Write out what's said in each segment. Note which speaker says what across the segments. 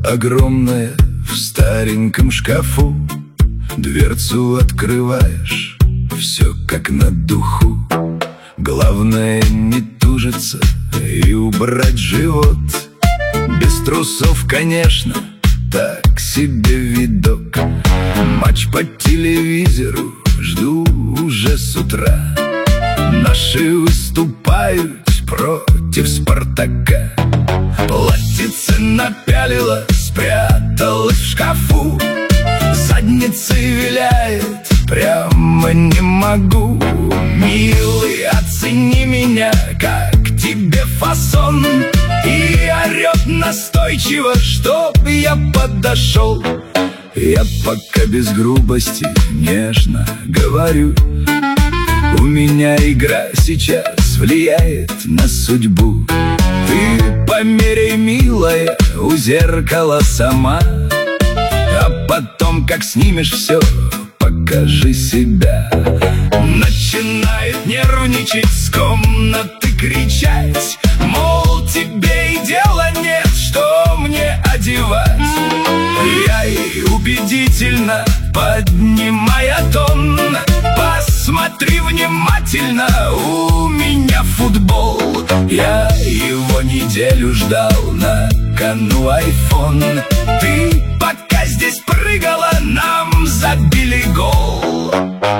Speaker 1: огромная в стареньком шкафу. Дверцу открываешь, все как на духу. Главное не тужиться и убрать живот. Без трусов, конечно, так себе видок. Матч по телевизору жду уже с утра. Наши выступают против Спартака. Платьице напялила, спряталась в шкафу. Задницей виляет, прямо не могу. Милый, оцени меня, как тебе фасон. И орет настойчиво, чтоб я подошел. Я пока без грубости нежно говорю. У меня игра сейчас влияет на судьбу. Ты померяй, милая, у зеркала сама. А потом, как снимешь все, покажи себя. Начинает нервничать, с комнаты кричать, мол, тебе и дела нет, что мне одевать. Я ей убедительно, поднимая тон: посмотри внимательно, у меня футбол. Я его неделю ждал, на кону айфон. Ты пока здесь прыгала, нам забили гол.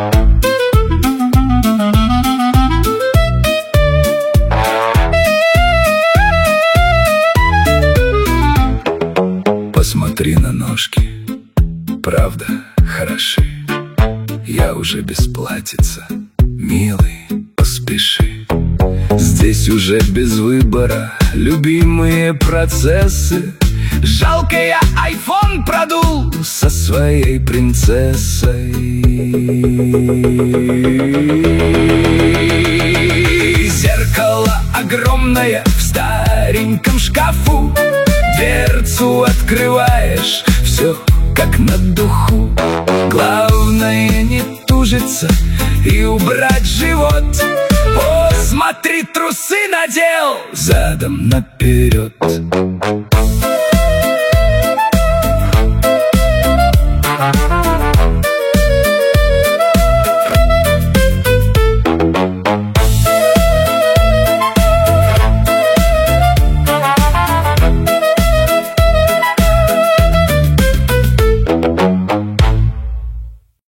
Speaker 1: Посмотри на ножки, правда хороши. Я уже без платьица, милый, поспеши. Здесь уже без выбора любимые процессы. Жалко, я айфон продул со своей принцессой. Зеркало огромное в стареньком шкафу. Дверцу открываешь, все как на духу. Главное не тужиться и убрать живот. Посмотри, трусы надел задом наперед.